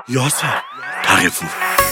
یاسر تقی‌پور.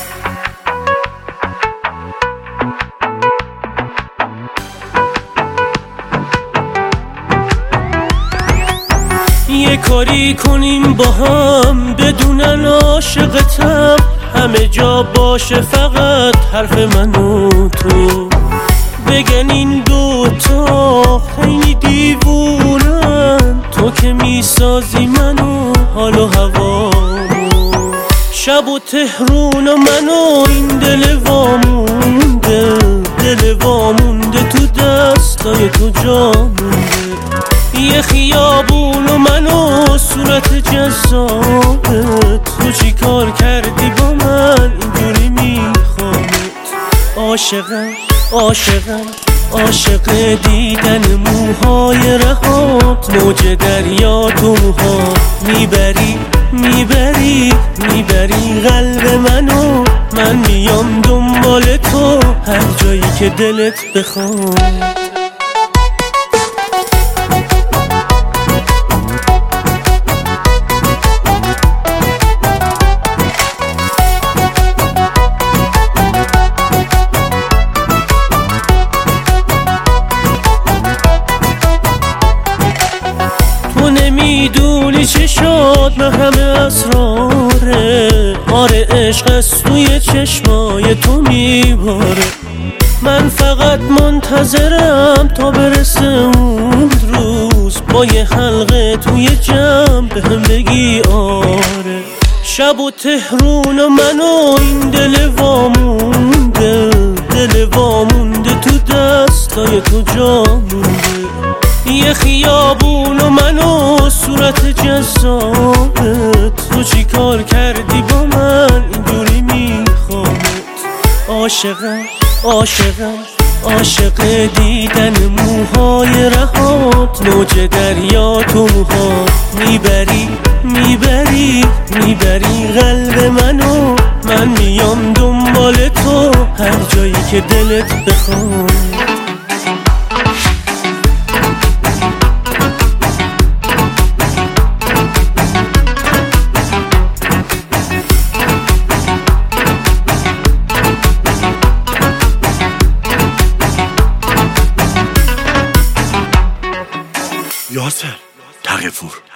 یه کاری کنیم با هم بدونن عاشقتم، همه جا باشه فقط حرف من و تو. بگن این دوتا خیلی دیوونن، تو که میسازی منو حال و هوامو. شب و تهرون و منو این دل وامونده، دل وامونده تو دستای تو جا مونده. یه خیابون و منو صورت جذابت، تو چی کار کردی با من اینجوری میخوامت. عاشقم عاشقم عاشق دیدن موهای رهات، موج دریا تو موها میبری میبری میبری قلب منو. من میام دنبال تو هر جایی که دلت بخواد. تو نمیدونی چه شد من همه اسراره، آره عشق از توی چشمای تو میباره. من فقط منتظرم تا برسه اون روز، با یه حلقه توی جمع بهم بگی آره. شب و تهرون و منو این دل وامونده، دل وامونده تو دستای تو جا مونده. یه خیابون و منو صورت جذابت، تو چی کار کردی با من اینجوری میخوامت. عاشقم عاشقم عاشق دیدن موهای رهات، موج دریا تو موها میبری میبری میبری قلب منو. من میام دنبال تو هر جایی که دلت بخواد. یاسر تقی‌پور.